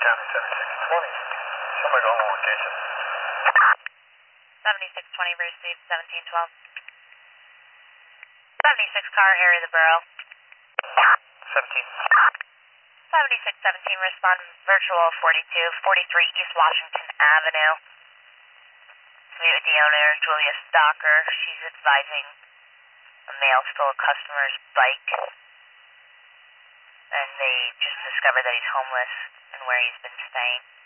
County 7620. Somebody on location. 7620 received 1712. 76 car, area of the borough. 17. 7617 respond virtual 4243 East Washington Avenue. To meet with the owner, Julia Stocker. She's advising a male stole a customer's bike. And they just discovered that he's homeless and where he's been staying.